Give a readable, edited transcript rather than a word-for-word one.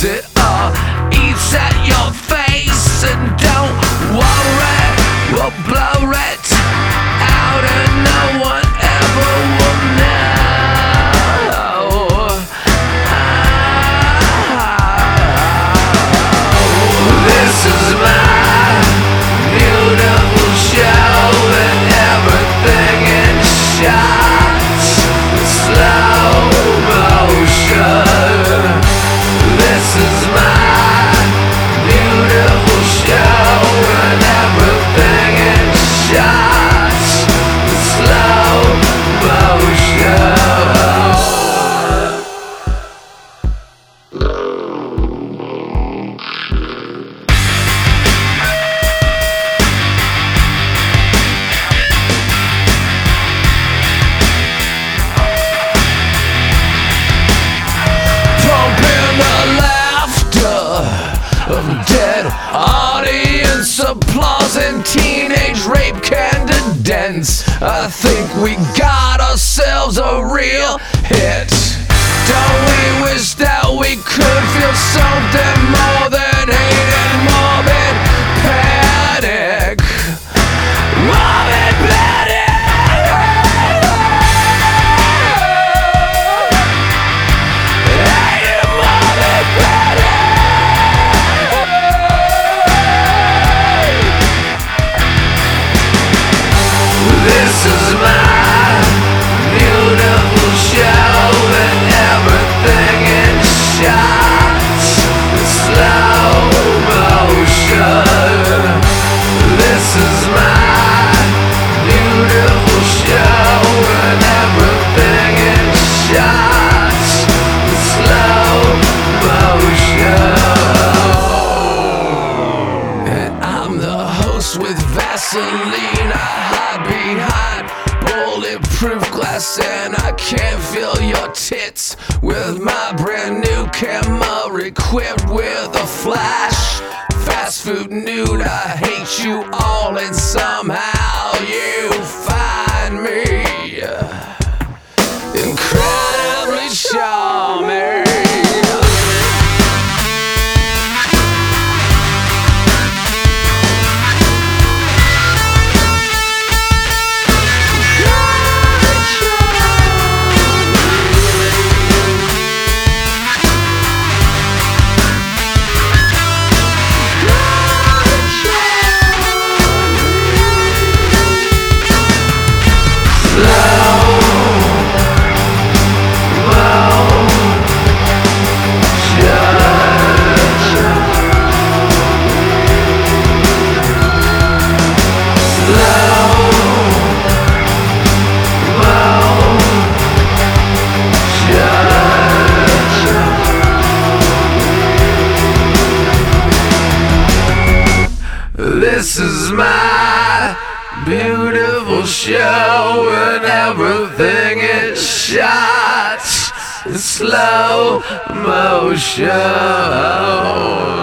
it all eats at your face. And don't worry, we'll blow it out and no one ever will know. This is my beautiful show and everything in shots, slow motion. This is my beautiful show and everything in shots, slow motion. Of dead audience applause and teenage rape candidates. I think we got ourselves a real hit. Don't we wish that we could feel something more than hate and morbid panic? Morbid panic! Hate and morbid panic! This is my beautiful show and everything in shots, slow motion. This is my beautiful show and everything in shots, slow motion. And I'm the host with Vaseline. I hide behind bulletproof glass and I can't feel your tits with my brand new camera equipped with a flash. Fast food nude, I hate you all and somehow you find me incredibly charming. This is my beautiful show and everything is shot in slow motion.